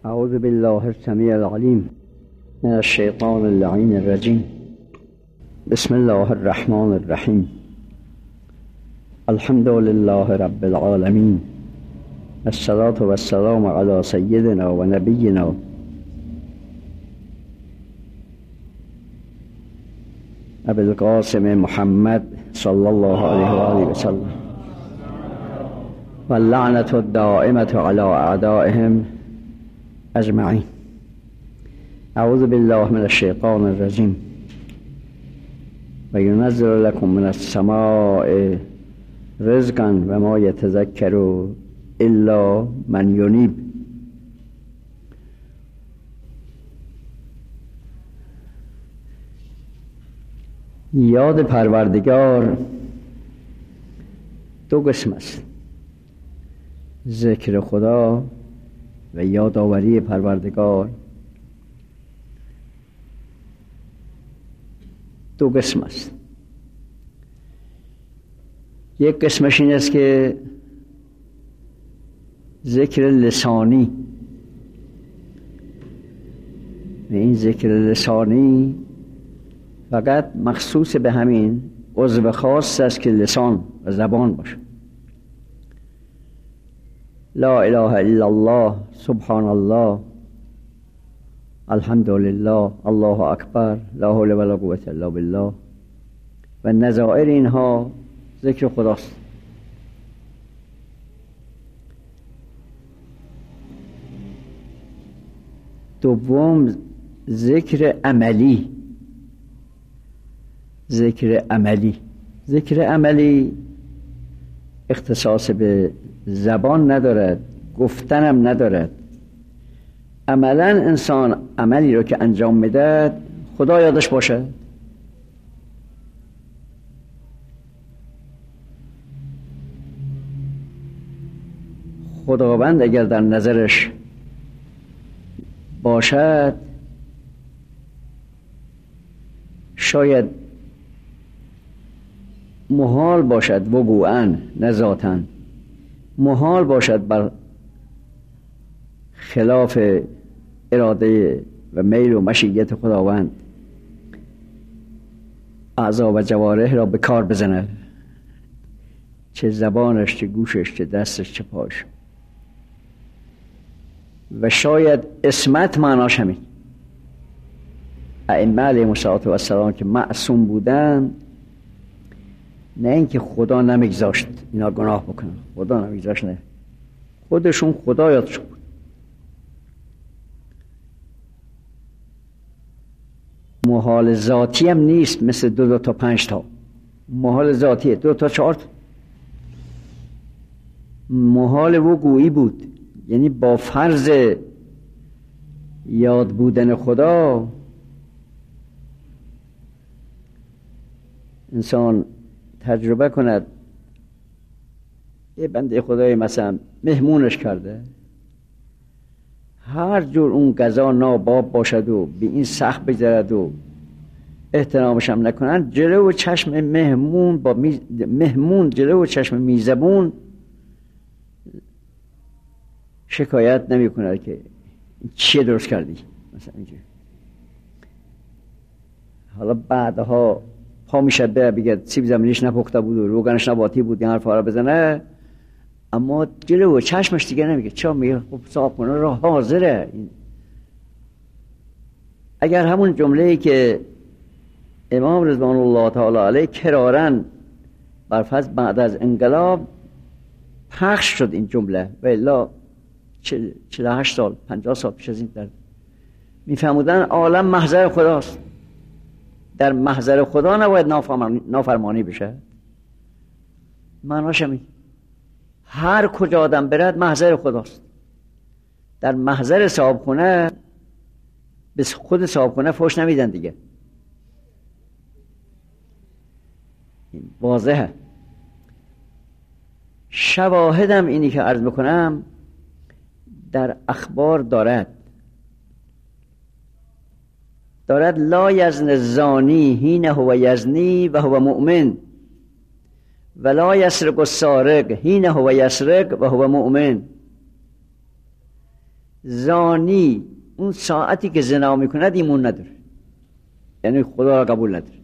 اعوذ بالله السمیع العلیم من الشیطان اللعین الرجیم. بسم الله الرحمن الرحیم. الحمد لله رب العالمین. الصلاة والسلام علی سیدنا و نبینا ابی القاسم محمد صلی الله علیه و آله و سلم و اللعنة الدائمة علی اعدائهم اجمعین. اعوذ بالله من الشیطان الرجیم. و ینزل لكم من السماء رزقا و ما یتذکر الا من ینیب. یاد پروردگار دو قسم است: ذکر خدا و یادآوری پروردگار. دو قسم است. یک قسمش این است که ذکر لسانی، و این ذکر لسانی فقط مخصوص به همین عضو خاص است که لسان و زبان باشه. لا اله الا الله، سبحان الله، الحمد لله، الله اکبر، لا حول ولا قوة الا بالله و نظائر اینها ذکر خداست. دوم ذکر عملی. ذکر عملی اختصاص به زبان ندارد، گفتنم ندارد. عملا انسان عملی رو که انجام میده خدا یادش باشه. خداوند اگر در نظرش باشد شاید محال باشد وقوعاً، نه ذاتاً، محال باشد بر خلاف اراده و میل و مشیت خداوند اعضا و جوارح را به کار بزنه، چه زبانش، چه گوشش، چه دستش، چه پاش. و شاید اسمت معناش همین. ائمه علیهم السلام که معصوم بودن، نه اینکه خدا نمیگذاشت اینا گناه بکنن، خدا نمیگذاشت، نه، خودشون خدا یادشون بود. محال ذاتی هم نیست مثل 2 تا 5 تا. محال ذاتیه 2 تا 4 تا. محال وقوعی بود، یعنی با فرض یاد بودن خدا انسان تجربه کند یه بنده خدای مثلا مهمونش کرده، هر جور اون غذا ناباب باشد و به این سخت بگذرد و احترامش هم نکنن، جلو و چشم مهمون با مهمون جلو و چشم میزبون شکایت نمی کند که چیه درست کردی مثلا اینجور. حالا بعدها پا میشه بگه سیب زمینیش نپخته بود و روغنش نباتی بود، این حرفا را بزنه، اما جلو و چشمش دیگه نمیگه. چرا؟ میگه خب صاحبخونه را حاضره. اگر همون جمله‌ای که امام رضوان الله تعالی علیه کرارن بر فرض بعد از انقلاب پخش شد این جمله، و الا 48 سال 50 سال پیش از این در میفهمودن عالم محضر خداست، در محضر خدا نباید نافرمانی بشه. معناش همین. هر کجا آدم برد محضر خداست. در محضر صاحبخونه به خود صاحبخونه فحش نمیدن دیگه. این واضحه. شواهدم اینی که عرض میکنم در اخبار دارد لا یزن الزانی حین هو یزنی و هو مؤمن ولا یسرق السارق حین هو یسرق و هو مؤمن. زانی اون ساعتی که زنا میکند ایمان نداره، یعنی خدا را قبول نداره.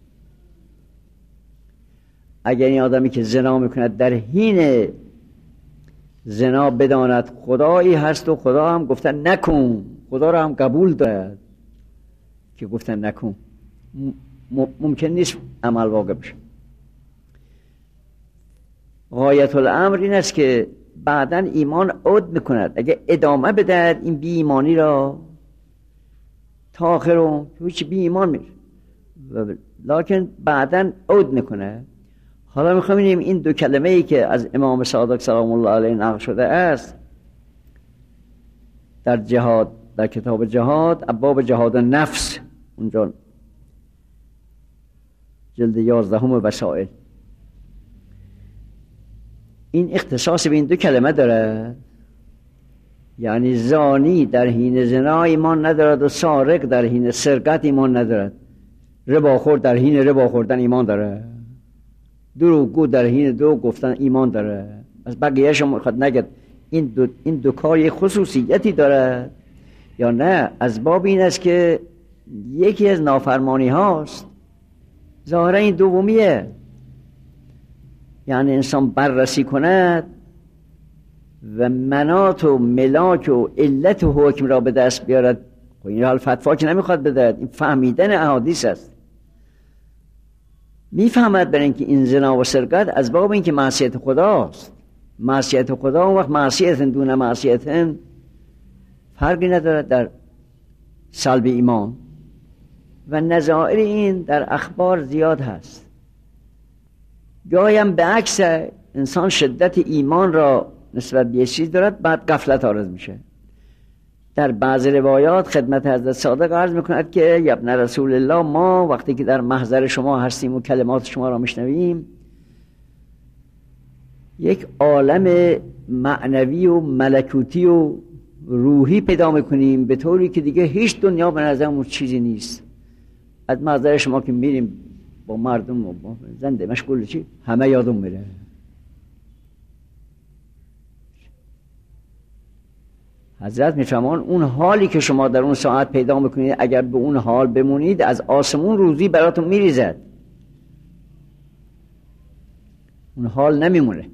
اگر این آدمی که زنا میکند در حین زنا بداند خدایی هست و خدا هم گفتن نکن، خدا را هم قبول دارد که گفتن نکن، ممکن نیست عمل واقع بشه. غایت الامر این است که بعداً ایمان عود میکند. اگه ادامه بدهد این بی ایمانی را تا آخر هیچ بی ایمان میره، لکن بعداً عود میکنه. حالا میخوام ببینیم این دو کلمه ای که از امام صادق سلام الله علیه نقل شده است در جهاد، در کتاب جهاد، ابواب جهاد نفس، اونجا جلد 11 وسائل، این اختصاص به این دو کلمه داره. یعنی زانی در حین زنا ایمان ندارد و سارق در حین سرقت ایمان ندارد، رباخور در حین ربا خوردن ایمان داره، دروغگو در حین دروغ گفتن ایمان داره. از بقیه شما میخواد نگد این دو کار یک خصوصیتی داره یا نه؟ از باب این است که یکی از نافرمانی هاست، ظاهرا این دومیه. یعنی انسان بررسی کند و منات و ملاک و علت و حکم را به دست بیارد. این حال فتوا که نمیخواد بدهد، این فهمیدن احادیث است. میفهمد برای اینکه این زنا و سرقت از باب اینکه معصیت خداست. معصیت خدا اون وقت معصیت دون معصیت فرقی ندارد در سلب ایمان و نظائر این در اخبار زیاد هست. گاهی هم به عکس انسان شدت ایمان را نسبت به چیز دارد، بعد غفلت عارض میشه. در بعض روایات خدمت حضرت صادق عرض میکند که یا ابن رسول الله، ما وقتی که در محضر شما هستیم و کلمات شما را میشنویم یک عالم معنوی و ملکوتی و روحی پیدا میکنیم به طوری که دیگه هیچ دنیا به نظرمون چیزی نیست. از محضر شما که میریم با مردم و با زنده مشغول چی همه یادم میره. حضرت میفرمان اون حالی که شما در اون ساعت پیدا میکنید اگر به اون حال بمونید از آسمون روزی براتون میریزد، اون حال نمیمونه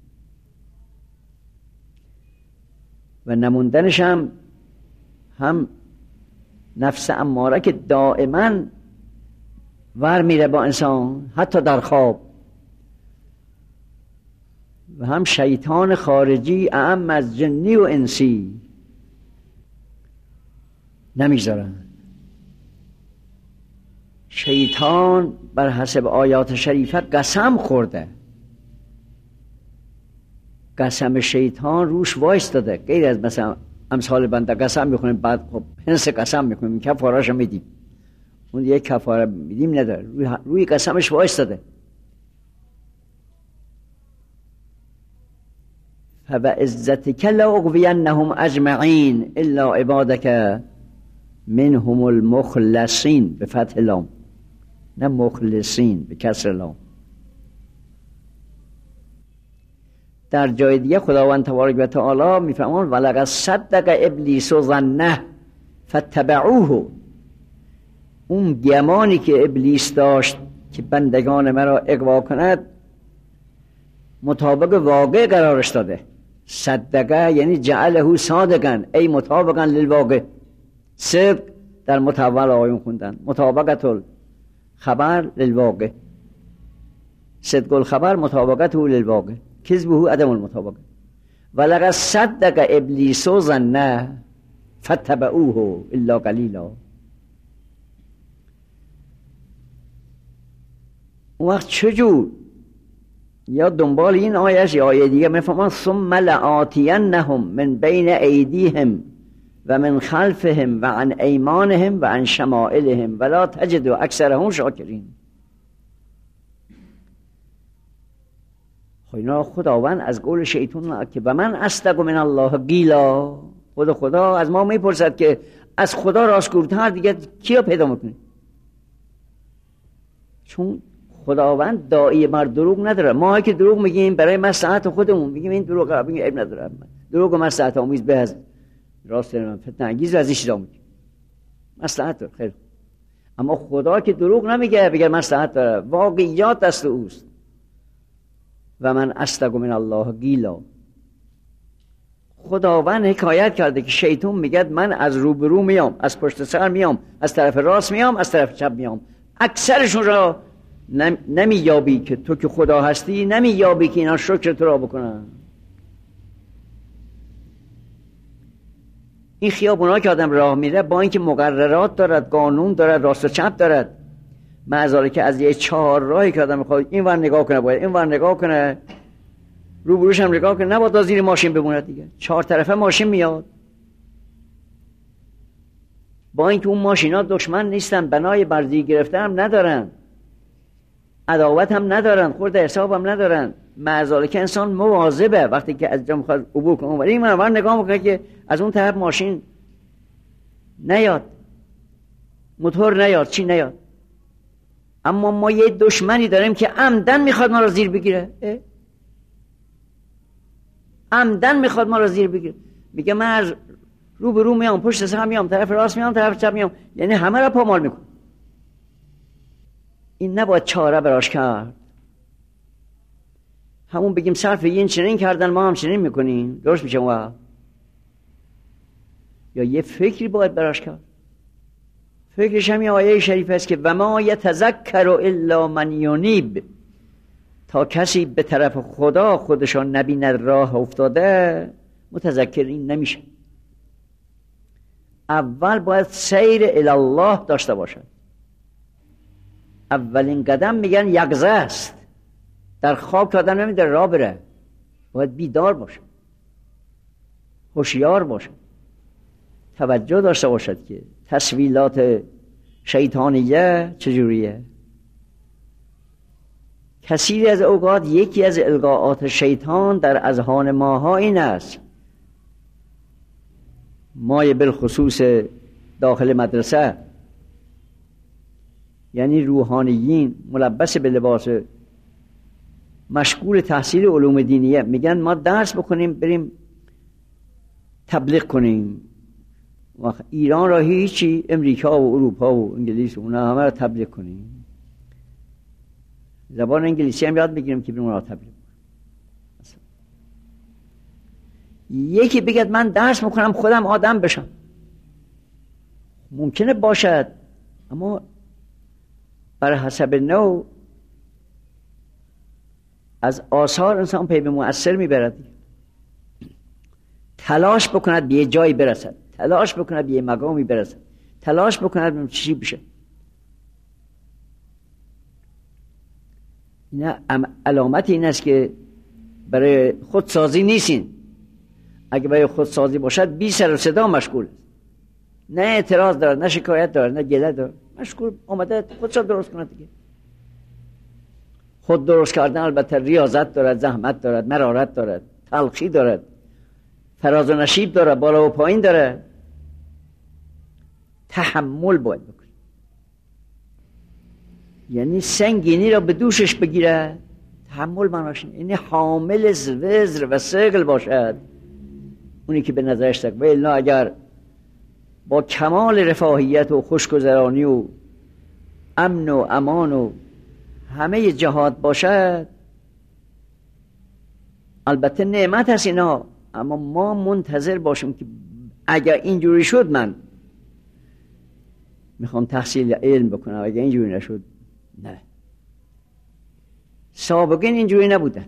و نموندنش هم نفس اماره که دائما ور میره با انسان حتی در خواب، و هم شیطان خارجی اعم از جنی و انسی نمیذارن. شیطان بر حسب آیات شریفه قسم خورده، قسم شیطان روش وایستاده. غیر از مثلا امثال بنده قسم میخونیم بعد خب پنس قسم میکنیم کفاره‌اش میدیم، اون یک کفاره میدیم نداره، روی قسمش وایستاده. فبعزتک لاغوینهم اجمعین الا عبادک منهم المخلصین، به فتح لام، نه مخلصین به کسر لام. در جای دیگه خداوند تبارک و تعالی میفرمان ولقد صدق ابلیس ظنه فاتبعوه، اون گمانی که ابلیس داشت که بندگان مرا اغوا کند مطابق واقع قرارش داده. صدقه یعنی جعله صادقا ای مطابقا للواقع. صدق در متول آیون خوندن، مطابقت الخبر للواقع، صدق الخبر مطابقته للواقع، کذبه عدم المطابقه. ولقد صدق ابلیس ظنه فاتبعوه الا قلیلا. اون وقت چجور یا دنبال این آیه یا آیه دیگه میفهمن ثم لآتینهم من بین ایدیهم و من خلفهم و عن ایمانهم و عن شمائلهم ولا تجد اکثرهم شاکرین. اینا خداوند از قول شیطان که به من اصدق من الله قیلا، خدا از ما میپرسد که از خدا راستگوتر دیگه کیا پیدا میکنی؟ چون خداوند داعی بر دروغ نداره. ما که دروغ میگیم برای مصلحت خودمون، میگیم این دروغ، میگیم عیب نداره، دروغ مصلحت آمیز به از راست من فتنه انگیز از این چیزا میگه، مصلحت داره. خیر، اما خدا که دروغ نمیگه، بگه مصلحت داره، واقعیات دست اوست. و من اصدق من الله قیلا. خداوند حکایت کرده که شیطان میگه من از روبرو میام، از پشت سر میام، از طرف راست میام، از طرف چپ میام. اکثرشون را نمییابی که تو که خدا هستی، نمییابی که اینا شکر تو را بکنن. این خیابونا که آدم راه میره با اینکه مقررات دارد، قانون دارد، راست و چپ دارد، معذاره که از یه 4 راهی که آدم میخواد این ور نگاه کنه، باید این ور نگاه کنه، روبروش هم نگاه کنه، نباید زیر ماشین بمونه دیگه. 4 طرفه ماشین میاد، با اینکه اون ماشینا دشمن نیستن، بنای برزی گرفته هم ندارن، عداوت هم ندارن، خورد حساب هم ندارن، معذاره که انسان مواظبه وقتی که از جا میخواد عبور کنه ولی این من نگاه میکنه که از اون طرف ماشین نیاد، موتور نیاد، چی نیاد. اما ما یه دشمنی داریم که عمدن میخواد ما رو زیر بگیره، عمدن میخواد ما رو زیر بگیره. میگه من از رو به رو میام، پشت سر میام، طرف راست میام، طرف چپ میام، یعنی همه را پامال میکنه. این نباید چاره براش کرد. همون بگیم صرف این چنین کردن ما هم چنین میکنیم، درست میشه و یا یه فکری باید براش کرد. فکرش هم یه آیه شریف است که و ما یتذکر الا من ینیب، تا کسی به طرف خدا خودشان نبینه راه افتاده متذکر این نمیشه. اول باید سیر الی الله داشته باشد. اولین قدم میگن یقظه است. در خواب که آدم نمیده راه بره، باید بیدار باشه، هوشیار باشه، توجه داشته باشد که تسویلات شیطانیه چجوریه. کثیری از اوقات یکی از القاءات شیطان در اذهان ماها این است، مای بالخصوص داخل مدرسه، یعنی روحانیین ملبس به لباس مشغول تحصیل علوم دینیه، میگن ما درس بکنیم بریم تبلیغ کنیم. ایران را هیچی، امریکا و اروپا و انگلیس و اونا همه را تبلیغ کنیم، زبان انگلیسی هم یاد بگیریم که بریم اونا تبلیغ کنیم. یکی بگد من درس میکنم خودم آدم بشم، ممکنه باشد، اما بر حسب نوع از آثار انسان پی به مؤثر میبرد. تلاش بکند به یه جایی برسد، تلاش بکند به یه مقامی برسد، تلاش بکند چی بشه. این علامت این است که برای خودسازی نیستین. اگه برای خودسازی باشد بی سر و صدا مشغول است، نه اعتراض دارد، نه شکایت دارد، نه گله دارد، مشغول آمده خودش درست کنه دیگه. خود درست کردن البته ریاضت دارد، زحمت دارد، مرارت دارد، تلخی دارد، فراز و نشیب دارد، بالا و پایین داره، تحمل باید بکنه. یعنی سنگینی را به دوشش بگیره. تحمل معناش یعنی حامل وزر و ثقل باشد اونی که به نظرش تک. و الا اگر با کمال رفاهیت و خوشگذرانی و امن و امان و همه جهات باشد، البته نعمت هست اینا، اما ما منتظر باشیم که اگر اینجوری شد من میخوام تحصیل علم بکنم، اگر اینجوری نشد نه. سابقین اینجوری نبودن.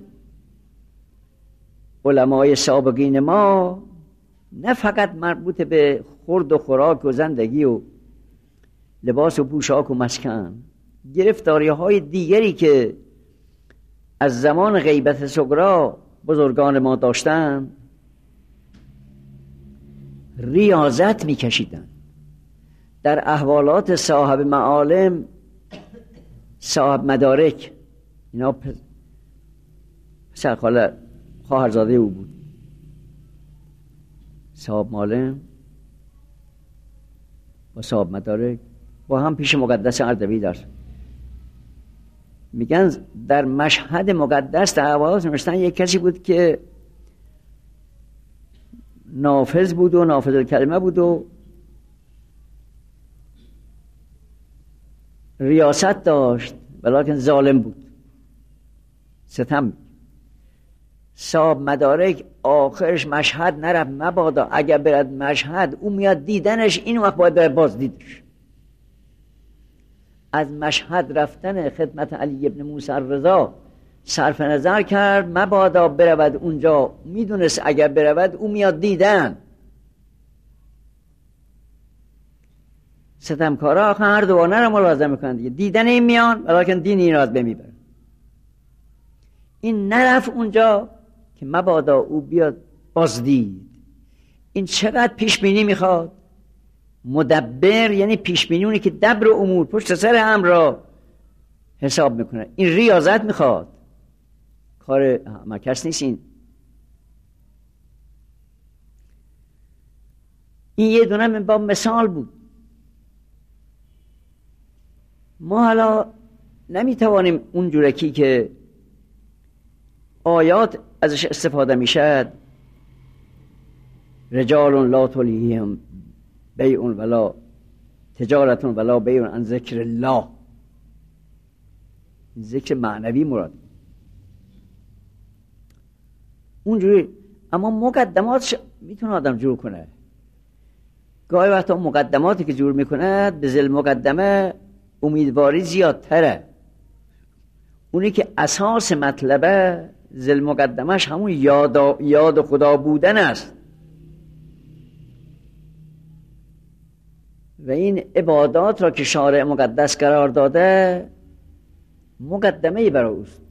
علمای سابقین ما نه فقط مربوط به خورد و خوراک و زندگی و لباس و پوشاک و مسکن، گرفتاری های دیگری که از زمان غیبت صغرا بزرگان ما داشتن، ریاضت میکشیدن. در احوالات صاحب معالم، صاحب مدارک، اینا پسر خواهرزاده او بود، صاحب معالم و صاحب مدارک با هم پیش مقدس اردبیل درس میگن. در مشهد مقدس در احوالات نوشتن یک کسی بود که نافذ بود و نافذ الکلمه بود و ریاست داشت ولیکن ظالم بود، ستم. صاحب مدارک آخرش مشهد نرفت، مبادا اگر برد مشهد او میاد دیدنش، این وقت باید برد باز دیدش. از مشهد رفتن خدمت علی ابن موسی الرضا صرف نظر کرد، مبادا برود اونجا، میدونست اگر برود او میاد دیدن. ستمکارا آخه هر دوانه رو ملازم میکنن دیگه، دیدن این میان ولیکن دین این راز بمیبرن. این نرفت اونجا که مبادا او بیاد بازدید. این چقدر پیشبینی میخواد؟ مدبر یعنی پیشبینی، اونی که دبر امور پشت سر هم را حساب میکنه. این ریاضت میخواد، کار مکس نیست. این یه دونه من با مثال بود. ما حالا نمیتوانیم اونجورکی که آیات ازش استفاده میشد، رجال لا تلهیهم بیع ولا تجارت ولا بیع عن ذکر الله، ذکر معنوی مراد اونجوری. اما مقدمات میتونه آدم جور کنه. گاهی وقتا مقدماتی که جور میکنه به ذل مقدمه امیدواری زیادتره. اونی که اساس مطلبه ذل مقدمش همون یاد خدا بودن است. و این عبادات را که شارع مقدس قرار داده مقدمه برای اوست.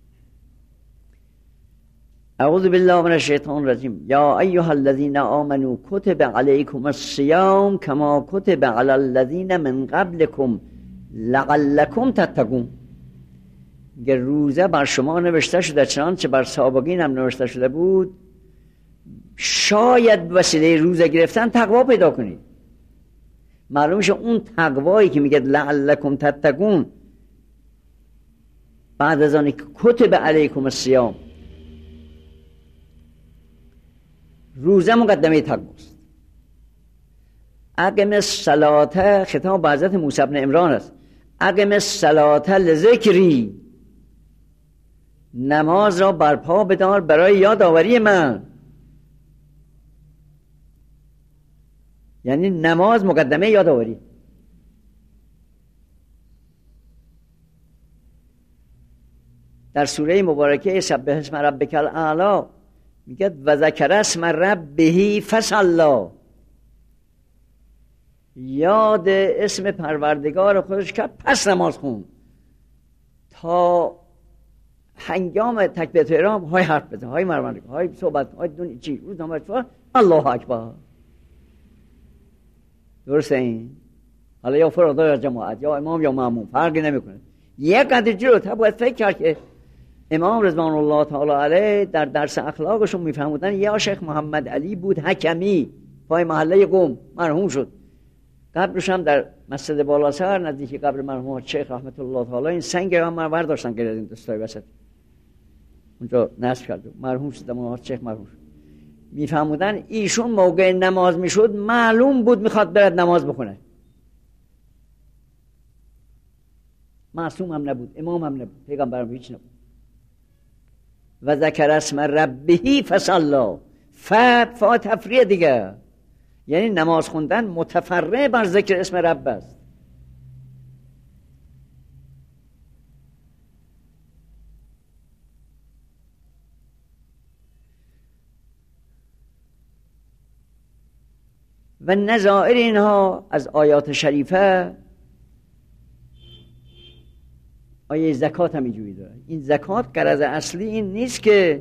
اعوذ بالله من الشیطان الرجیم. یا ایها الذین آمنوا کتب علیکم الصیام کما کتب علی الذین من قبلکم لعلکم تتقون. اگر روزه بر شما نوشته شده چنانچه بر سابقین هم نوشته شده بود، شاید وسیله روزه گرفتن تقوا پیدا کنید. معلوم شه اون تقوایی که میگه لعلکم تتقون بعد از آنی که کتب علیکم الصیام، روزه مقدمه تقواست. اقم الصلاة، خطاب به حضرت موسی بن عمران است. اقم الصلاة لذکری، نماز را برپا بدار برای یادآوری من. یعنی نماز مقدمه یادآوری. در سوره مبارکه سبح اسم ربک الاعلی میگه و ذکر اسم ربه فصلی، یاد اسم پروردگار خودش کرد پس نماز خون. تا هنگام تکبیرت احرام های حرف بزن، های مرمانده، های صحبت، های دون چی روزنامه چفار الله اکبر. درسته این؟ حالا یا فردا یا جماعت یا امام یا مأموم فرقی نمیکنه. یک قدر جلوتر باید فکر کرد که امام رضوان الله تعالی علیه در درس اخلاقشون میفهمودن یا شیخ محمد علی بود حکمی پای محله قم مرحوم شد. قبرش هم در مسجد بالاسر نزدیک قبر مرحوم شیخ رحمت الله تعالی این سنگ هم برداشتن که این دستای وسط اونجا نصب کرد. مرحوم شد مرحوم شیخ مرحوم شد. میفهمودن ایشون موقع نماز میشد معلوم بود میخواد برد نماز بخونه. معصوم هم نبود، امام هم نبود، پیغمبر هم هیچ نبود. و ذکر اسم ربه فصلی، فا تفریع دیگه، یعنی نماز خوندن متفرع بر ذکر اسم رب است. و نظائر اینها از آیات شریفه آیه زکات هم اینجوری داره. این زکات غرض اصلی این نیست که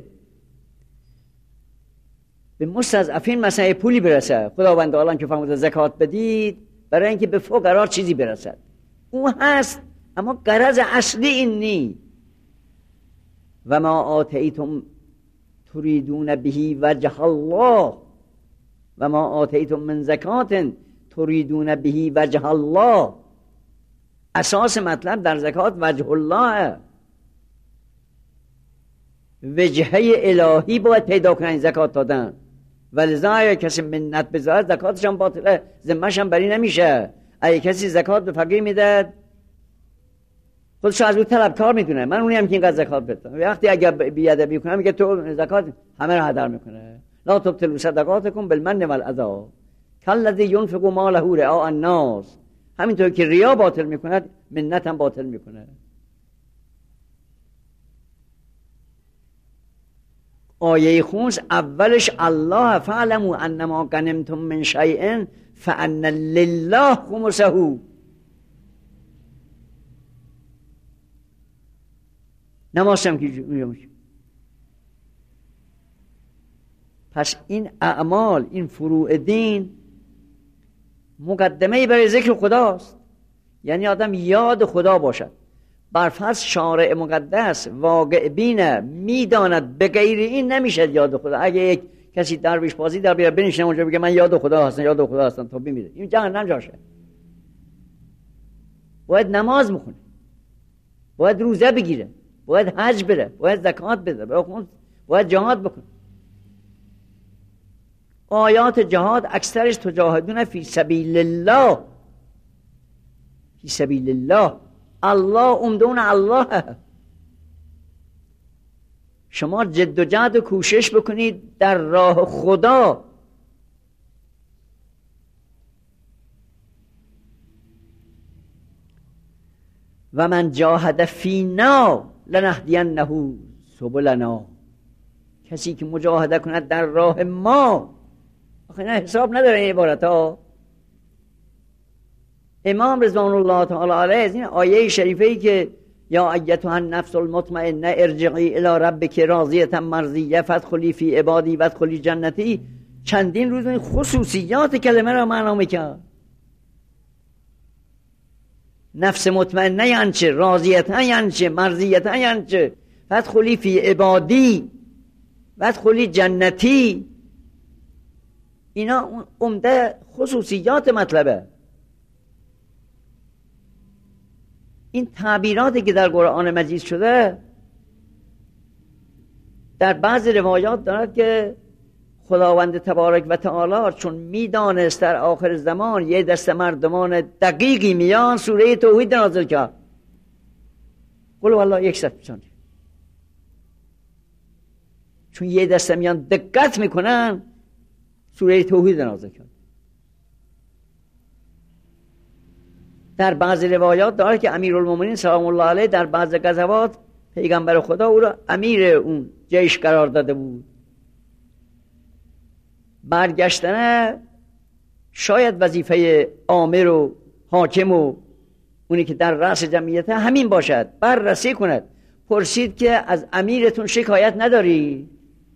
به مستضعفین مثلا پولی برسه. خداوند عالم که فرموده زکات بدید برای اینکه به فقرا چیزی برسد، اون هست، اما غرض اصلی این نیست. و ما آتیتم تریدون به وجه الله و ما آتیتم من زکات تریدون به وجه الله. اساس مطلب در زکات وجه الله، وجهه الهی باید پیدا کنن زکات دادن. ولذا اگه کسی منت بذاره زکاتش هم باطله، ذمه‌ش هم بری نمیشه. اگه کسی زکات به فقیر میده خودش از اون طلبکار میدونه، من اونی هم که اینقدر زکات بدم. وقتی اگه بیادبی کنه میگه تو زکات، همه رو هدر میکنه. لا تبطلوا صدقاتکم بالمن والأذی کالذی ينفق ماله رئاء الناس. همینطور که ریا باطل میکنه منت هم باطل میکنه. آیه خونس اولش الله فعلموا انما غنمتم من شیء فان لله خمسه. نمازم که میشه. پس این اعمال، این فروع دین مقدمه برای ذکر خداست. یعنی آدم یاد خدا باشد. برفرض شارع مقدس واقع بینه میداند به غیر این نمیشه یاد خدا. اگه یک کسی درویش بازی در بیاره بنشینه اونجا بگه من یاد خدا هستم، یاد خدا هستم تا بمیره، این جهنم جاشه. باید نماز بخونه، باید روزه بگیره، باید حج بره، باید زکات بده، باید جهاد بکنه. آیات جهاد اکثرش تجاهدون فی سبیل الله، فی سبیل الله. الله امدون الله. شما جد و جهد و کوشش بکنید در راه خدا. و من جاهد فینا لنهدینه سبلنا. کسی که مجاهده کند در راه ما، آخه نه حساب نداره این عبارت ها. امام رضوان الله تعالی علیه از این آیه شریفه ای که یا ایتها النفس المطمئنه ارجعی الی ربک راضیه مرضیه فادخلی فی عبادی وادخلی جنتی، چندین روز این خصوصیات کلمه را معنا میکرد. نفس مطمئنه یعنی چه؟ راضیه یعنی چه؟ مرضیه یعنی چه؟ فادخلی فی عبادی وادخلی جنتی. اینا عمده خصوصیات مطلبه. این تعبیراتی که در قرآن مجید شده در بعض روایات دارد که خداوند تبارک و تعالی چون میدانست در آخر زمان یه دسته مردمان دقیقی میان، سوره توحید نازل کرد. قل والله 100%. چون یه دسته میان دقت میکنن، سوره توحید نازل کرد. در بعض روایات داره که امیرالمومنین سلام الله علیه در بعض غزوات پیغمبر خدا او را امیر اون جیش قرار داده بود. برگشتن شاید وظیفه آمر و حاکم و اونی که در رأس جمعیت همین باشد، بررسی کند. پرسید که از امیرتون شکایت نداری؟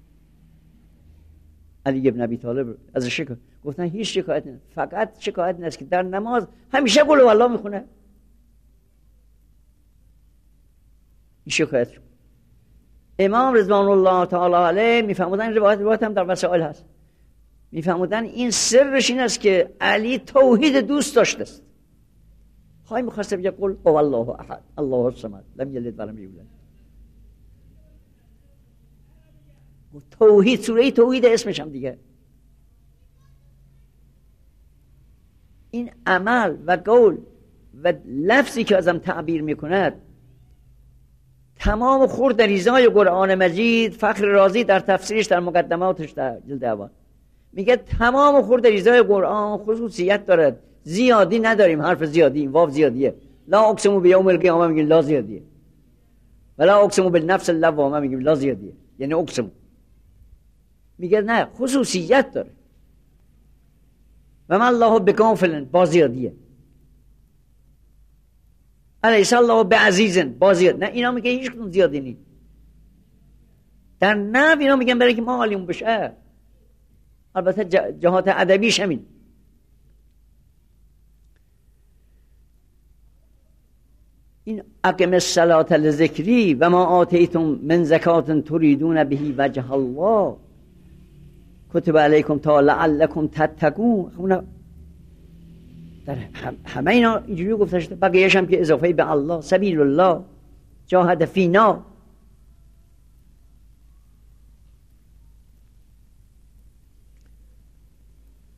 علی ابن ابی طالب از شکایت گفتن هیچ شکایت نه، فقط شکایت نیست که در نماز همیشه قل والله میخونه. این شکایت شد. امام رضوان الله تعالی علیه میفهمودن، روایت هم در وسائل هست، میفهمودن این سرش این است که علی توحید دوست داشته است. خواهی میخواسته بگه قل هو الله احد الله الصمد لم یلد ولم یولد. توحید، سوره توحید اسمش هم دیگه. این عمل و قول و لفظی که ازم تعبیر میکند تمام خورد ریزای قرآن مجید. فخر رازی در تفسیرش در مقدماتش در جلد اول میگه تمام خورد ریزای قرآن خصوصیت دارد، زیادی نداریم. حرف زیادی، واو زیادیه. لا اقسم بیوم القیامه میگیم لا زیادیه، ولا اقسم بالنفس اللوامه میگیم لا زیادیه، یعنی اقسم. میگه نه، خصوصیت داره. و من الله بکافلن با زیادیه. الیس الله بعزیزن با زیاد. نه، اینا میگه هیچ کدوم زیادی نیست. در نحو اینا میگن برای که ما عالیم بشه. البته جهات ادبیش همین. این اقم الصلاة لذکری و ما آتیتم من زکات تریدون بهی وجه الله کتب علیکم تا لعلکم تتقون. در همه اینا اینجوری گفته شده. بقیه‌اش هم که اضافه به الله، سبیل الله، جاهد فینا.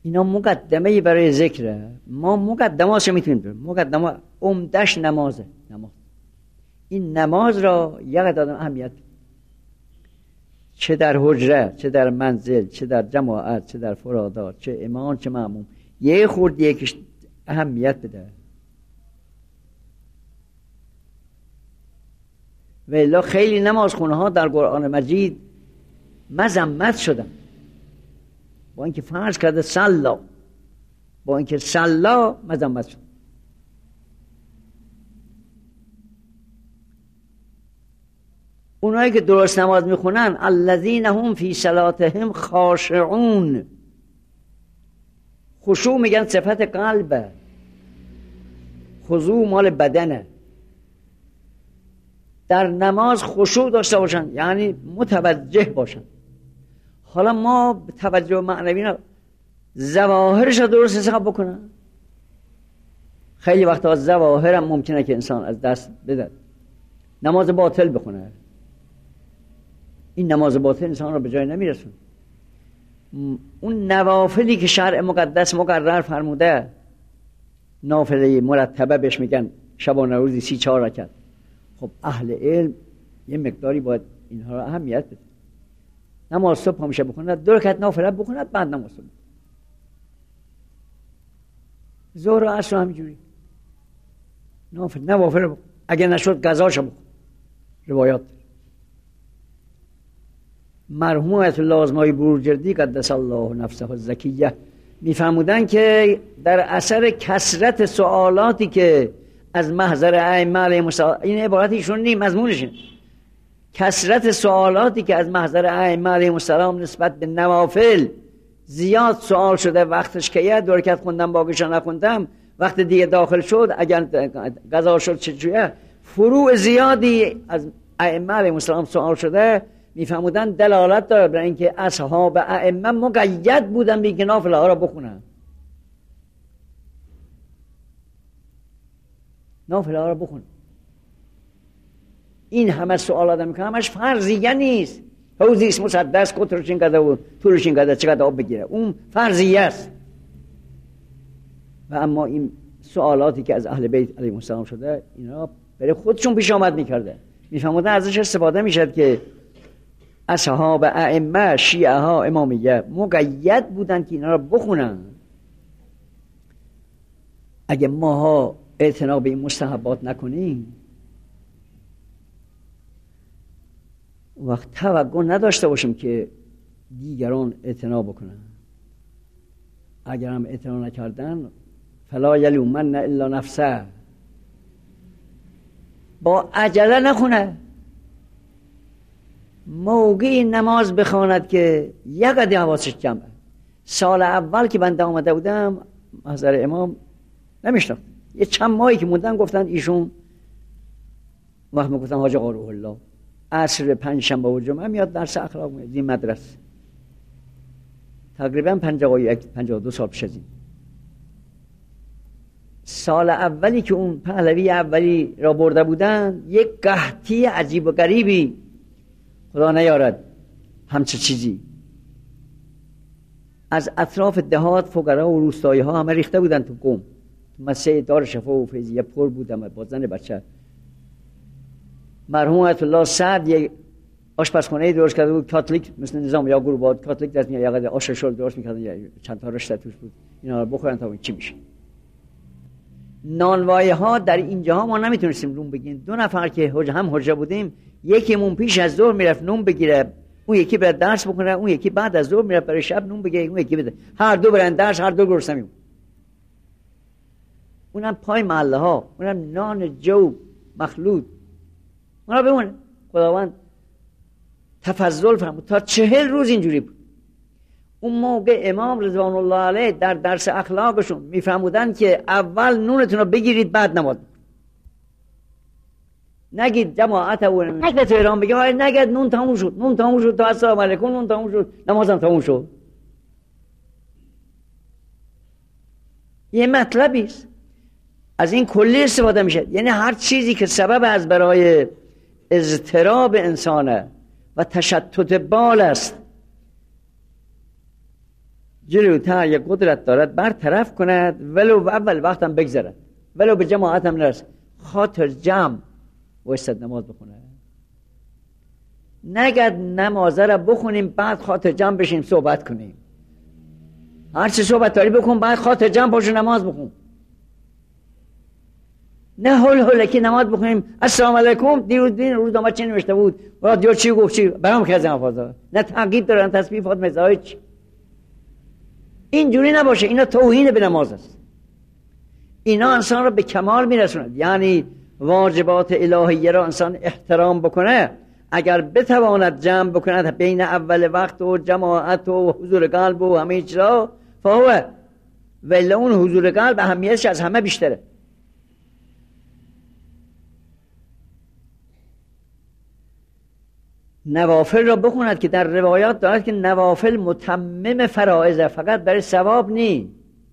اینا مقدمه برای ذکره. ما مقدمه‌اش میتونیم بریم. مقدمه عمدش نمازه. این نماز را یک آدم اهمیت، چه در حجره، چه در منزل، چه در جماعت، چه در فرادات، چه امام، چه مأموم، یه خورده یکیش اهمیت بده. و الا خیلی نمازخونه ها در قرآن مجید مذمت شدن، با اینکه فرض کرده صلا، با اینکه صلا مذمت شد. اونایی که درست نماز میخونن الذین هم فی صلاتهم خاشعون، خشوع میگن صفت قلبه، خضوع مال بدنه. در نماز خشوع داشته باشن یعنی متوجه باشن. حالا ما توجه معنوی نه، ظواهرش رو درست حساب بکنن. خیلی وقتا ظواهر هم ممکنه که انسان از دست بده، نماز باطل بخونه. این نماز باطل انسان رو به جای نمیرسون. اون نوافلی که شرع مقدس مقرر فرموده، نافله مرتبه بهش میگن، شبانه روزی 34 رکعت. خب اهل علم یه مقداری باید اینها رو اهمیت بده. نماز صبح همیشه بخونه، 2 رکعت نافله بخونه، بعد نماز صبح. ظهر و عصر همینجوری نوافل بخون، اگه نشد قضاشو بخون. روایات مرحوم آیت الله آزمایی بروجردی قدس الله نفسه الزکیه میفرمودن که در اثر کثرت سوالاتی که از محضر ائمه علیهم السلام، این عبارت ایشون نیم، مضمونشه، کثرت سوالاتی که از محضر ائمه علیهم السلام نسبت به نوافل زیاد سوال شده، وقتش کیه، 2 رکعت خوندم باقیشو نخوندم، وقت دیگه داخل شد، اگر قضا شد چجوریه، فروع زیادی از ائمه علیهم السلام سوال شده. میفهمودن دلالت داره بر اینکه اصحاب ائمه مقید بودن به اینکه نافله ها را بخونن، نافله ها را بخونن. این همه سوال آدم میکنه، همش فرضیه نیست. حوضی اسم مسدس قطرش اینقدر و طولش اینقدر، چقدر آب بگیره، اون فرضیه است. و اما این سوالاتی که از اهل بیت علیهم السلام شده، اینا برای خودشون پیش آمد میکرده، میفهمودن ازش استفاده میشد که اصحاب ائمه، شیعه ها، امامیه مقید بودن که اینا رو بخونن. اگه ماها اعتنا به این مستحبات نکنیم، وقت توقع نداشته باشیم که دیگران اعتنا بکنن. اگر هم اعتنا نکردن، فلا یلومن الا نفسه، با عجله نخونه، موقعی نماز بخواند که یک قدر حواسش جمعه. سال اول که بنده آمده بودم محضر امام نمیشناخت، یه چند ماهی که موندن گفتن ایشون، وقت میگفتن حاج آقا روح الله عصر 5 شنبه و جمعه میاد درس اخلاق میاد این مدرسه. تقریبا 52 سال پیش از این. سال اولی که اون پهلوی اولی را برده بودن، یک قحطی عجیب و غریبی، خدا نیارد همچه چیزی، از اطراف دهات فقرا و روستایی ها همه ریخته بودن تو قم. مسیح دار شفا و فیضیه پر بودم با زن بچه. مرحوم آیت الله سعد یک آشپزخانه درست کرده بود، کاتولیک، مثل نظام یا گروبات کاتولیک دست میاد، یه قدر آش شل درست میکردن، چند تا رشته توش بود، اینا رو بخورن تا چی میشه. نانوایه ها در اینجاها ما نمیتونستیم نون بگیریم. 2 نفر که هم حجه بودیم، یکیمون پیش از ظهر میرفت نون بگیره، اون یکی بره درس بخونه، اون یکی بعد از ظهر میرفت برای شب نون بگیره، اون یکی بده، هر دو برن درس، هر دو گرسنه میمون. اونم پای محله ها، اونم نان جو مخلوط، اونا بمونه. خداوند تفضل فرمود تا 40 روز اینجوری بود. اون موقع امام رضوان الله علیه در درس اخلاقشون میفرمودن که اول نونتون رو بگیرید بعد نماز. نگید جماعت و نگید تهران بگید نگید نون تموم شد، نون تموم شد، تا السلام علیکم نون تموم شد، نمازم تموم شد. یه مطلبی است، از این کلی استفاده میشه. یعنی هر چیزی که سبب از برای اضطراب انسانه و تشتت بال است، جلوتر یک قدرت دارد برطرف کند، ولو اول وقتم بگذرد، ولو به جماعت هم نرسد، خاطر جمع وستد نماز بخونه. نگد نمازه را بخونیم بعد خاطر جمع بشیم صحبت کنیم. هرچی صحبت داری بکن بعد خاطر جمع باشو نماز بخون. نه هولکی نماز بخونیم السلام علیکم دیروز روزنامه چی نوشته بود، رادیو چی گفت، چی برام که از این حفاظا نه تعقیب دارن تسبیحات مزایج. اینجوری نباشه، اینا توهین به نماز است. اینا انسان را به کمال میرسوند. یعنی واجبات الهیه را انسان احترام بکنه، اگر بتواند جمع بکند بین اول وقت و جماعت و حضور قلب و همه چیزا، فهو ولی اون حضور قلب اهمیتش از همه بیشتره. نوافل را بخوند که در روایات دارد که نوافل متمم فرائضه، فقط برای ثواب نی،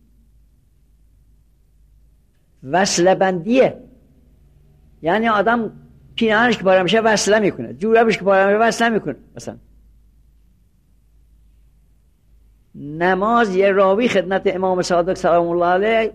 وصله بندیه. یعنی آدم پینهانش که پاره میشه وصله میکنه، جورابش که پاره میشه وصله میکنه. مثلا نماز، یه راوی خدمت امام صادق سلام الله علیه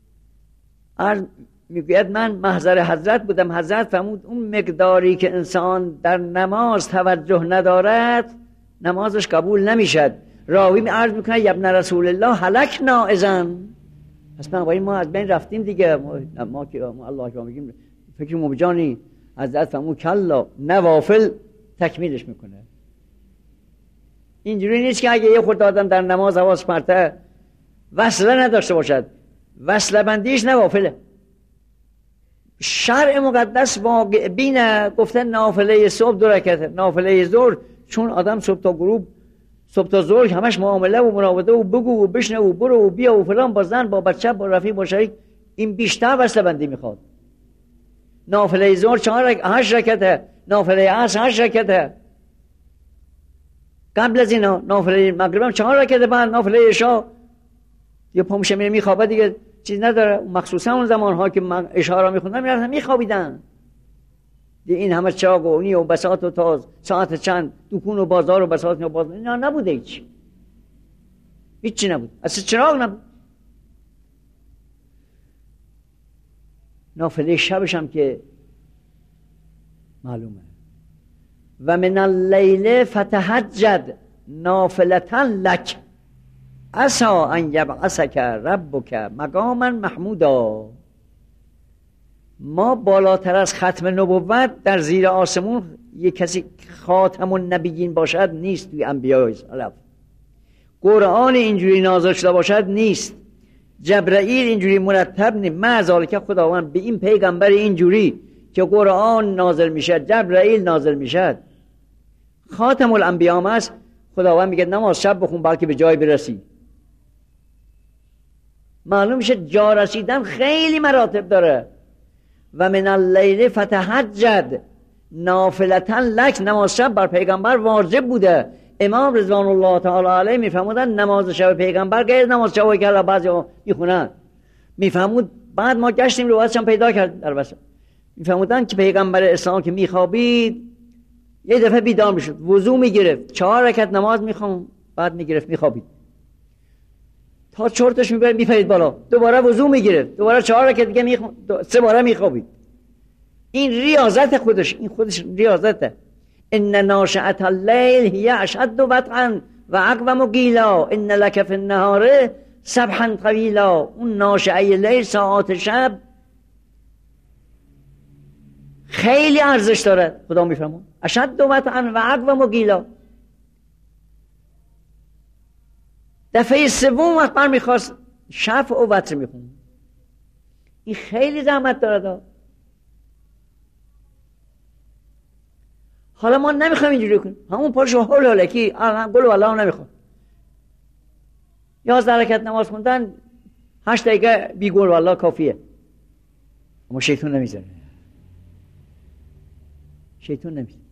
میگوید من محضر حضرت بودم، حضرت فرمود اون مقداری که انسان در نماز توجه ندارد نمازش قبول نمیشد. راوی عرض میکنه ابن رسول الله هلک نائزن، پس ما از بین رفتیم دیگه. ما که الله که میگیم فکر مبجانی. حضرت فرمود کلا، نوافل تکمیلش میکنه. اینجوری نیست که اگه یه خورده آدم در نماز حواس پرته وصله نداشته باشد، وصله بندیش نوافله. شرع مقدس واقع بینه، گفته نافله صبح 2 رکعته، نافله ظهر، چون آدم صبح تا غروب، صبح تا ظهر همش معامله و مراوده و بگو و بشنو و برو و بیا و فلان، با زن با بچه با رفیق با شریک، این بیشتر وصله بندی میخواد. نافله ظهر 8 رکعته، نافله عصر 8 رکعته، قبل از اینا نافله مغرب هم 4 رکعته، بعد نافله عشا یا پامشه میره میخوابه دیگه چیز نداره. مخصوصا اون زمانها که من عشا را میخوندم میرفتن میخوابیدن دیگه. این همه چاق و نی و بساط و تاز ساعت چند دکون و بازار و بساط و بازار، اینا نبوده، هیچی نبود، اصلا چراغ نبود. نافله شبش هم که معلومه. و من اللیل فتهجد نافلة لک عسى ان یبعثک ربک مقاما محمودا. ما بالاتر از ختم نبوت در زیر آسمون یک کسی خاتم النبیین باشد نیست. توی انبیاء سلف قرآن اینجوری نازل شده باشد نیست. جبرائیل اینجوری مرتب نیست. معذالک خداوند به این پیغمبر اینجوری که قرآن نازل میشه، جبرائیل نازل میشه، خاتم الانبیاء است. خداوند میگه نماز شب بخون بلکه به جای برسی. معلوم میشه جا رسیدن خیلی مراتب داره. و من اللیل فتهجد نافلة لک، نماز شب بر پیغمبر واجب بوده. امام رضوان الله تعالی علیه میفهمودن نماز شب پیغمبر غیر نماز شبی که الان بعضی میخونن. میفهمود بعد ما گشتیم روایتش هم پیدا کرد در واسه میفهمودن که پیغمبر اسلام که میخوابید یه دفعه بیدار میشد، وضو میگرفت، 4 رکعت نماز میخوام، بعد میگرفت میخوابید تا چرتش میبرید میپرید بالا، دوباره وضو میگرفت، دوباره 4 رکعت دیگه میخوام، 3 باره میخوابید. این ریاضت خودش، این خودش ریاضته. ان ناشئة الليل هي اشد وطئا و اقوم قیلا ان لك في النهار سبحا طویلا. اون ناشئه لیل، ساعات شب، خیلی ارزش داره. خدا میفهمه اشد وطئا و اقوم قیلا. دفعه سوم وقت بر میخواست شفع و وتر میخون. این خیلی زحمت داره. حالا ما نمیخوایم اینجوری کنیم، همون پاشو هول هولکی قول والله نمیخوام. 11 رکعت نماز خوندن 8 دقیقه بی قول والله کافیه. اما شیطان نمیذاره، شیطان نمیذاره.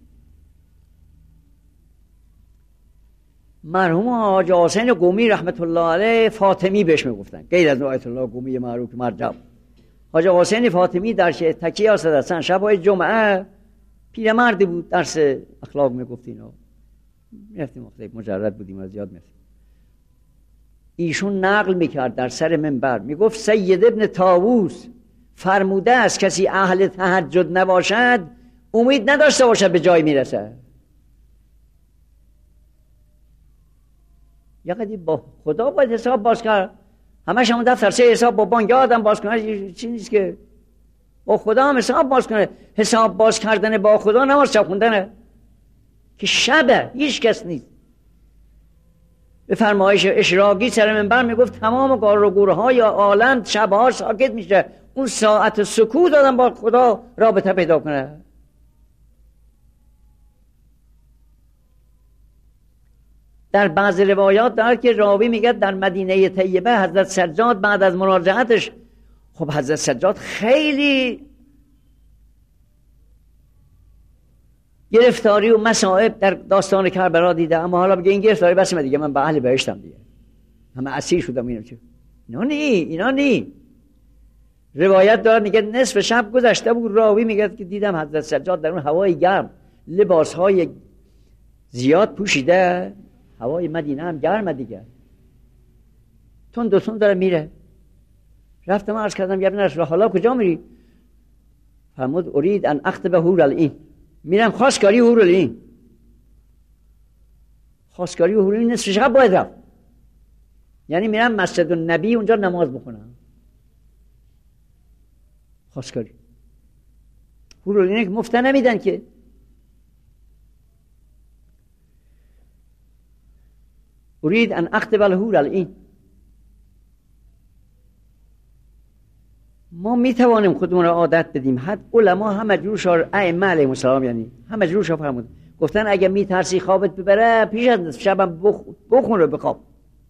مرحوم حاج حسین قمی رحمت الله علیه فاطمی بهش میگفتن، غیر از آیت الله قمی معروف مرجع. حاج حسین فاطمی در تکیه هستن شبای جمعه، پیرمردی بود، درس اخلاق میگفت. اینا میرفتیم مجرد بودیم از یاد میرفتیم. ایشون نقل میکرد در سر منبر، میگفت سید ابن طاووس فرموده است کسی اهل تهجد نباشد امید نداشته باشد به جای میرسه. یعنی با خدا باید حساب باز کرد. همش همون دفتر سه حساب با بانک آدم باز کنه چی نیست که با خدا هم حساب باز کنه. حساب باز کردن با خدا نماز شب خوندنه که شبه هیچ کس نیست. به فرمایش اشراقی سر منبر میگفت تمام گار و گورهای عالم شبها ساکت میشه، اون ساعت سکوت آدم با خدا رابطه پیدا کنه. در بعض روایات داره که راوی میگه در مدینه طیبه حضرت سجاد بعد از مراجعتش، خب حضرت سجاد خیلی گرفتاری و مصائب در داستان کربلا دیده، اما حالا بگه این گرفتاری بس من دیگه من به اهل بهشتم دیگه، همه اسیر شدم. اینا نی. روایت داره میگه نصف شب گذشته بود، راوی میگه که دیدم حضرت سجاد در اون هوای گرم لباسهای زیاد پوشیده، هوای مدینه هم گرمه دیگه، تون داره میره. رفتم عرض کردم یا ابن رسول حالا کجا میری؟ فرمود اريد ان اخطب حور العین، میرم خواستگاری حور العین. خواستگاری حور العین نصف شب باید رفت، یعنی میرم مسجد النبی اونجا نماز بخونم. خواستگاری حور العین که مفت نمیدن که. اريد ان اخطب الحور العین. ما میتوانیم خودمون رو عادت بدیم. حد علما همه جورشار ائمه علیهم السلام یعنی همه جورشار فرمود، گفتن اگه میترسی خوابت ببره پیش از شبم بخون رو بخواب،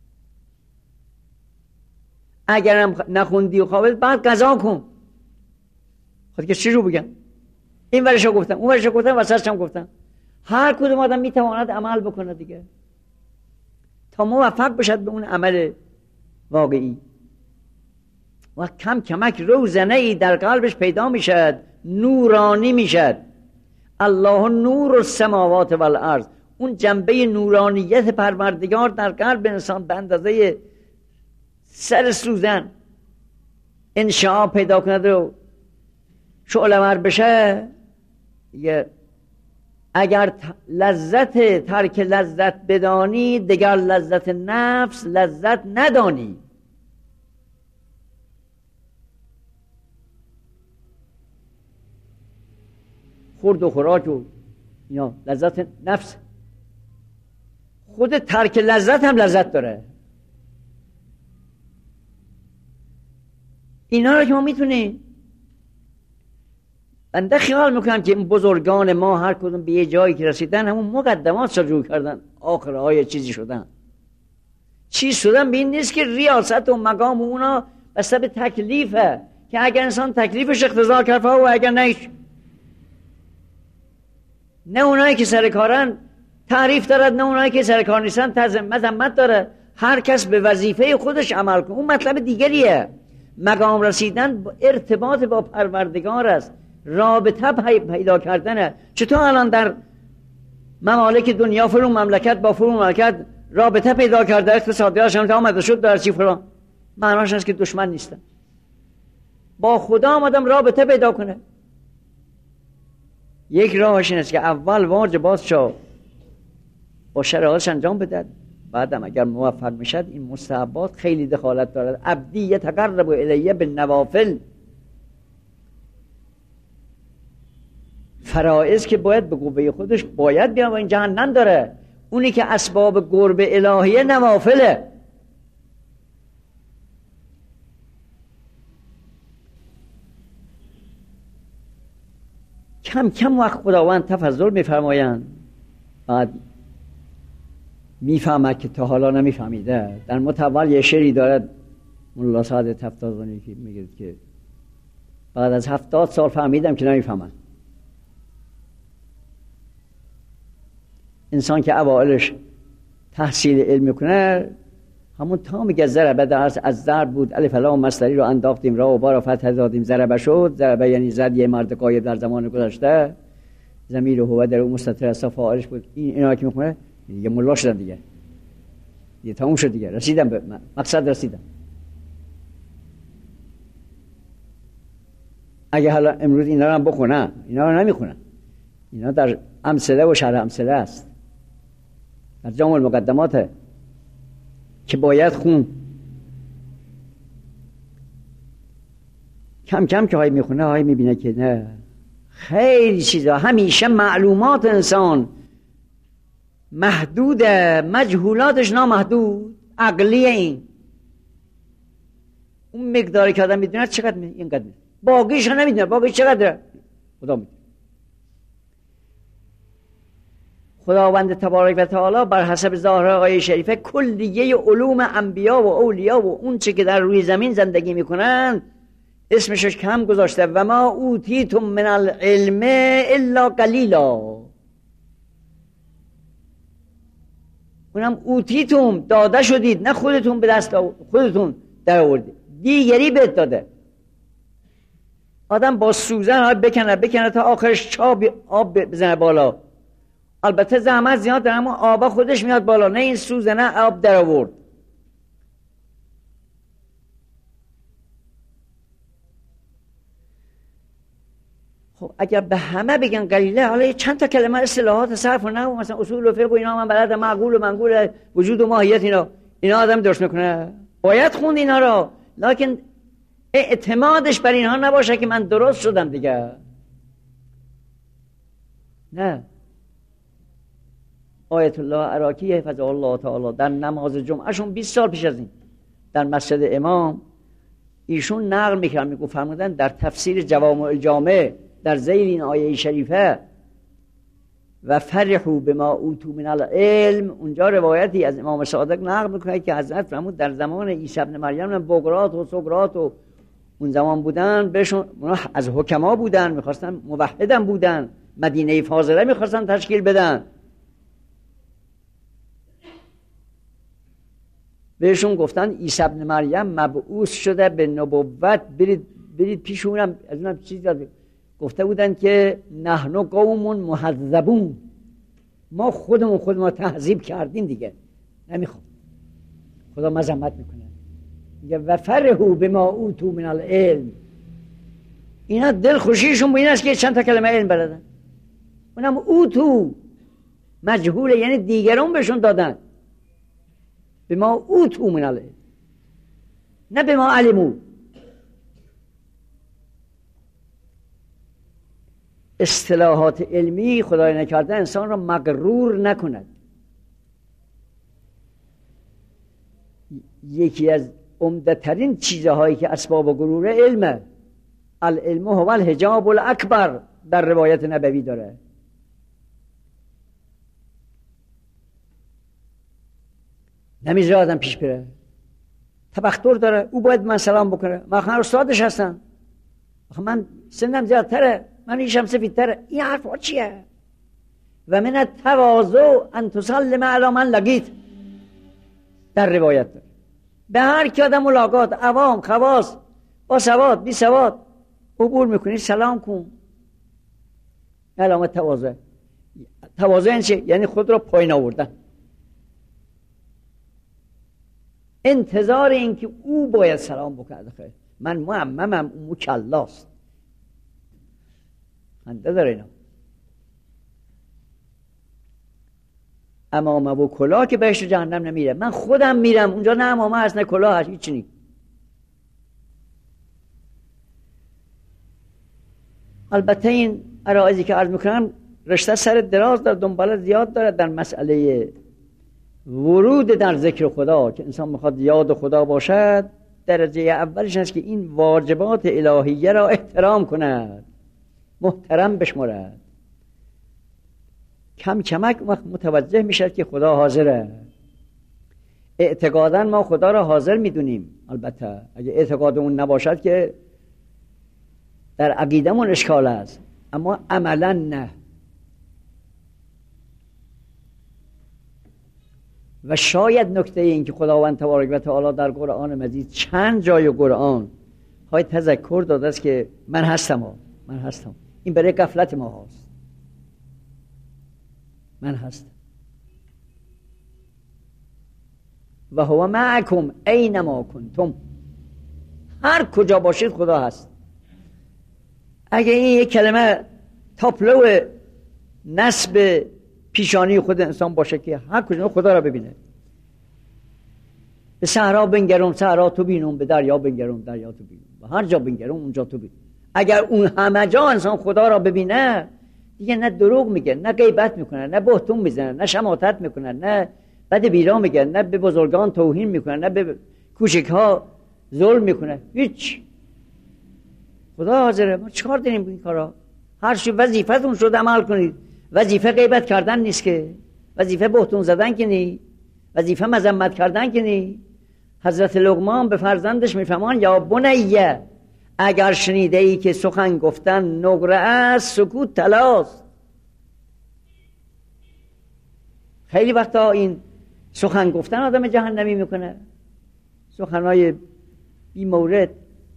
اگرم نخوندی و خوابت بعد قضا کن. خود که چی رو بگم؟ این ورشو گفتم اون ورشو گفتم وسطش هم گفتم. هر کدوم آدم میتواند عمل بکنه دیگه تا موفق بشد به اون عمل واقعی. و کم کمک روزنه ای در قلبش پیدا میشد، نورانی میشد. الله نور السماوات والارض، اون جنبه نورانیت پروردگار در قلب انسان به اندازه سر سوزن انشاء پیدا کند و شعله‌ور بشه. اگر لذت ترک لذت بدانی دیگر لذت نفس لذت ندانی. خورد و خوراک و یا لذت نفس، خود ترک لذت هم لذت داره. اینا رو که ما میتونیم، بنده خیال میکنم که این بزرگان ما هر کدوم به یه جایی که رسیدن همون مقدمات شروع کردن، آخرهای چیزی شدن. چیز شدن به این نیست که ریاست و مقام اونا بسته به تکلیفه که اگر انسان تکلیفش اقتضا کرد و اگر نه اونایی که سرکارن تعریف دارد، نه اونایی که سرکار نیستن مذمت داره. هر کس به وظیفه خودش عمل کنه، اون مطلب دیگریه. مقام رسیدن ارتباط با پروردگار است، رابطه پیدا کردنه. چطور الان در ممالک دنیا فرون مملکت با فرون مملکت رابطه پیدا کرده، اقتصادیاش هم آمده شد در چی فلان، معناش است که دشمن نیستن. با خدا آمدم رابطه پیدا کنه. یک راهش این است که اول واجبات شو با شرایطش انجام بده، بعدم اگر موفق میشد این مستحبات خیلی دخالت دارد. عبدی یتقرب الیه بالنوافل، فرائض که باید به قوه خودش باید بیان و این جهنم داره. اونی که اسباب قرب الهیه نوافله. کم کم وقت خداوند تفضل میفرمایند، بعد میفهمد که تا حالا نمیفهمیده. در متول یه شعری دارد مولا سعد تفتازانی که میگه که بعد از 70 سال فهمیدم که نمیفهمم. انسان که اوائلش تحصیل علم میکنه همون تا میگه ضربه درس از ضرب بود، الف لام مصدری رو انداختیم را و بار فتح دادیم ضربه شد. ضربه یعنی زد یه مرد غایب در زمان گذشته، ضمیر هو در اون مستتر از فاعلش بود. اینا که میخونه دیگه ملا شدن دیگه دیگه تموم شد دیگه، رسیدم به مقصد رسیدم. اگه حالا امروز اینا رو هم بخونن، اینا رو نمیخونن، اینا در امثله و شرح امثله است، در جامع المقدمات که باید خون. کم کم که های میخونه های میبینه که نه، خیلی چیزا همیشه معلومات انسان محدوده، مجهولاتش نامحدود، عقلیه. این اون مقداری که آدم میدونه چقدر اینقدر میدونه، باقیش ها نمیدونه، باقیش چقدر خدا میدونه. خداوند تبارک و تعالی بر حسب ظاهر آیه شریفه کلیه علوم انبیا و اولیا و اون چه که در روی زمین زندگی میکنن اسمشش کم گذاشته. و ما اوتیتم من العلم الا قلیلا. اونم اوتیتم داده شدید، نه خودتون به دست خودتون در آوردید، دیگری بهت داده. آدم با سوزن بکنه تا آخرش چاب آب بزنه بالا. البته زحمت زیاد داره اما آب خودش میاد بالا، نه این سوزنه آب در آورد. خب اگر به همه بگن قلیله، حالا چند تا کلمه اصطلاحات صرف و نحو مثلا اصول و فقه و اینا من بلدم، معقول و منقول، وجود و ماهیت، اینا آدم درست میکنه. باید خوند اینا رو، لکن اعتمادش بر اینها نباشه که من درست شدم دیگه. نه. آیت الله عراقی حفظه الله تعالی در نماز جمعهشون 20 سال پیش از این در مسجد امام ایشون نقل میکرد، فرمودن در تفسیر جوامع الجامع در زیر این آیه شریفه و فرحوا بما اوتوا من العلم، اونجا روایتی از امام صادق نقل میکنه که حضرت فرمود در زمان عیسی ابن مریم بقراط و سقراط و اون زمان بودن، بهشون از حکما بودن، میخواستن موحدن بودن، مدینه فاضله میخواستن تشکیل بدن، بهشون گفتن عیسی ابن مریم مبعوث شده به نبوت، برید پیش اونم از اونم چیز داد. گفته بودن که نحن قوم مهذبون، ما خودمون تهذیب کردیم دیگه، نمیخوام. خدا مذمت میکنه، میگه و فرحوا بما اوتوا من العلم. اینا دل خوشیشون به این است که چند تا کلمه علم بلدن. اونم اوتو مجهوله، یعنی دیگران بهشون دادن. بما اوتوا من العلم، نه بما علموا. اصطلاحات علمی خدای نکرده انسان را مغرور نکند. یکی از عمده ترین چیزهایی که اسباب غرور علمه. العلم هو الحجاب الاکبر در روایت نبوی داره. نمیذاره آدم پیش بره، تبختر داره، او باید من سلام بکنه، من استادش هستم، من سنم زیادتره، من ریشم سفیدتره. این حرفا چیه؟ و من التواضع ان تسلم علی من لقیت در روایت داره. به هر کی آدم ملاقات، عوام، خواص، با سواد، بی سواد عبور میکنی سلام کن. علامت تواضع. تواضع یعنی چه؟ یعنی خود را پایین آوردن، انتظار این که او باید سلام بکنه. خیر من معممم، او کلاست، خنده داره اینا. امامه و کلاه که بهشت جهنم نمیره، من خودم میرم اونجا، نه امامه هست نه کلاه هست، هیچ نی. البته این عرایضی که عرض میکنم رشته سر دراز داره، دنباله زیاد داره در مسئله ورود در ذکر خدا، که انسان میخواد یاد خدا باشد. درجه اولش هست که این واجبات الهیه را احترام کند، محترم بشمرد. کم کمک متوجه میشد که خدا حاضره. اعتقادا ما خدا را حاضر میدونیم، البته اگه اعتقادمون نباشد که در عقیدمون اشکال است، اما عملا نه. و شاید نکته این که خداوند تبارک و تعالی در قرآن مجید چند جای قرآن های تذکر داده است که من هستم، من هستم. این برای غفلت ما هست. من هستم. و هو معکم اینما کنتم. هر کجا باشید خدا هست. اگه این یک کلمه تابلو نصب پیشانی خود انسان باشه که هر کجا خدا را ببینه. به صحرا بنگرم صحرا تو بینم، به دریا بنگرم دریا تو بینم، و هر جا بنگرم اونجا تو بینم. اگر اون همه جا انسان خدا را ببینه دیگه نه دروغ میگه، نه غیبت میکنه، نه بهتون میزنه، نه شماتت میکنه، نه بد بیرا میگه، نه به بزرگان توهین میکنه، نه به کوچک‌ها ظلم میکنه. هیچ. خدا حاضره. ما چیکار داریم با این کارا؟ هر چی وظیفتون شد عمل کنید. وظیفه غیبت کردن نیست که، وظیفه بهتون زدن که نی، وظیفه مذمت کردن که نی. حضرت لقمان به فرزندش میفهمان یا بنیه اگر شنیده ای که سخن گفتن نقره است سکوت طلاست. خیلی وقتا این سخن گفتن آدم جهنمی میکنه، سخنهای بی مورد.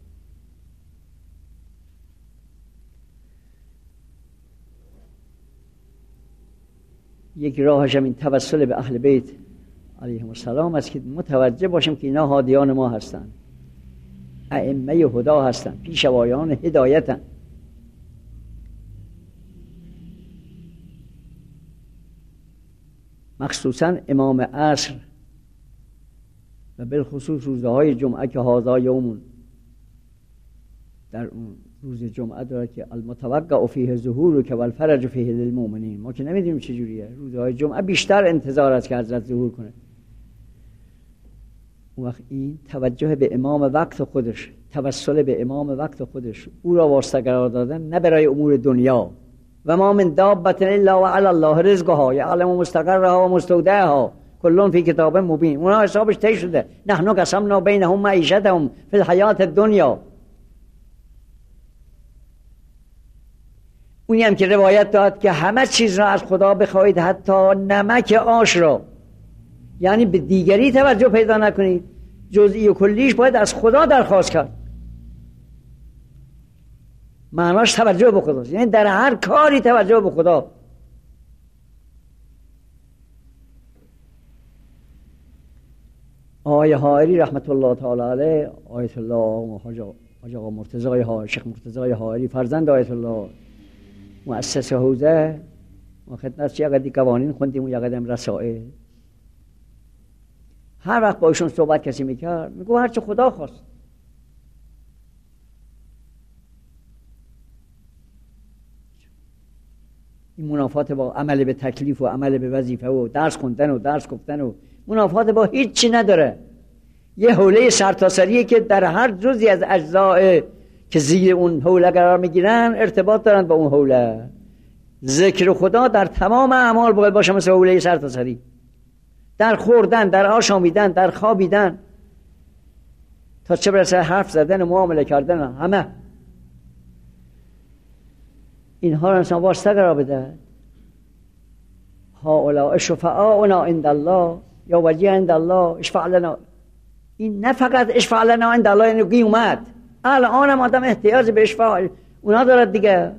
یک راهش هم این توسل به اهل بیت علیهم السلام است که متوجه باشیم که اینا هادیان ما هستند، ائمه هدا هستند، پیشوایان هدایتند. مخصوصا امام عصر و بالخصوص روزهای جمعه که هذا یومون، در اون روز جمعه داره که المتوقع فیه ظهور که والفرج فیه للمؤمنین. ما که نمیدونیم چه جوریه. روزهای جمعه بیشتر انتظار است که حضرت ظهور کنه. اون وقت این توجه به امام وقت خودش، توسل به امام وقت خودش، او را واسطه قرار دادن، نه برای امور دنیا. و ما من دابة الا وعلی الله رزقها یعلم مستقرها و مستودعها کل فی کتاب مبین. اونا حسابش طی شده. نحن قسمنا بینهم معیشتهم فی الحیات الدنیا. اونی هم که روایت داد که همه چیز را از خدا بخواهید حتی نمک آش را، یعنی به دیگری توجه پیدا نکنید، جزئی و کلیش باید از خدا درخواست کرد. معناش توجه به خداست، یعنی در هر کاری توجه به خدا. آقای حائری رحمت الله تعالی علیه، آیت الله حاج آقا مرتضی شیخ مرتضی حائری فرزند آیت الله مؤسس حوزه، ما خدمتش یه قدی قوانین خوندیم و یه قدم رسائل. هر وقت با ایشون صحبت کسی میکرد میگو هر چه خدا خواست. این منافات با عمل به تکلیف و عمل به وظیفه و درس خوندن و درس گفتن و منافات با هیچی نداره. یه حوله سرتاسریه که در هر جزئی از اجزاء که زیر اون حوله قرار میگیرن ارتباط دارن با اون حوله. ذکر خدا در تمام اعمال باید باشه مثل حوله سرتاسری، در خوردن، در آشامیدن، در خوابیدن، تا چه برسه حرف زدن و معامله کردن. همه اینها را انسان واسطه قرار بده. هؤلاء شفعاؤنا عند الله یا وجیه عند الله اشفع لنا. این نه فقط اشفع لنا عند الله یعنی قیامت، الان هم آدم احتیاج به اشفاع اونا دارد دیگه.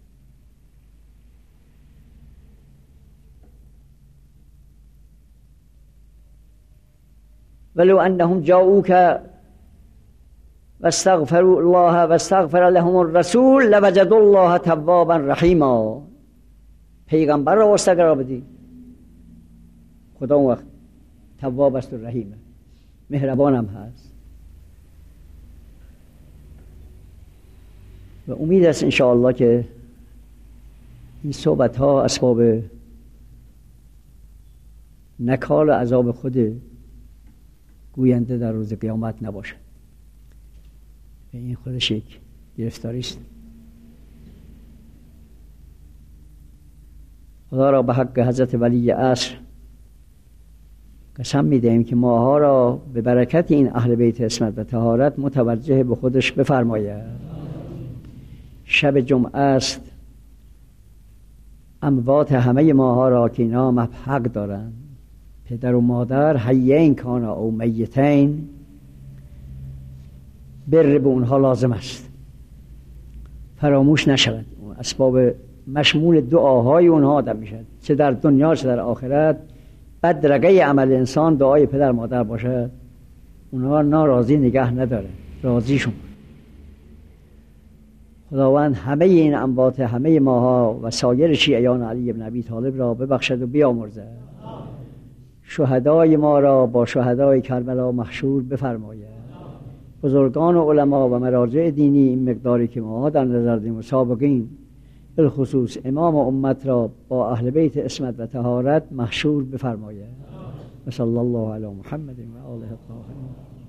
ولو انهم جاءوك واستغفروا الله واستغفر لهم الرسول لوجدوا الله توابا رحیما. پیغمبر را واسطه قرار بدی، خدا اون وقت تواب است و رحیمه، مهربان هم هست. و امید است انشاءالله که این صحبت ها اسباب نکال و عذاب خود گوینده در روز قیامت نباشه. این خودش یک گرفتاری است. خدا را به حق حضرت ولی عصر قسم می‌دهیم که ماها را به برکت این اهل بیت عصمت و طهارت متوجه به خودش بفرماید. شب جمعه است، اموات همه ماها را که اینا هم حق دارند، پدر و مادر حیین کانا او میتین، بر به اونها لازم است، فراموش نشود. اسباب مشمول دعاهای اونها آدم میشد، چه در دنیا چه در آخرت. بدرقه عمل انسان دعای پدر مادر باشه، اونها ناراضی نگه نداره، راضیشون. خداوند همه این اموات همه ماها و سایر شیعیان علی بن ابی طالب را ببخشد و بیامرزد. شهدای ما را با شهدای کربلا محشور بفرماید. بزرگان و علما و مراجع دینی این مقداری که ما در نظر داریم و سابقین، بالخصوص امام امت را با اهل بیت عصمت و طهارت محشور بفرماید. و صلی الله علی محمد و آله الطاهرین.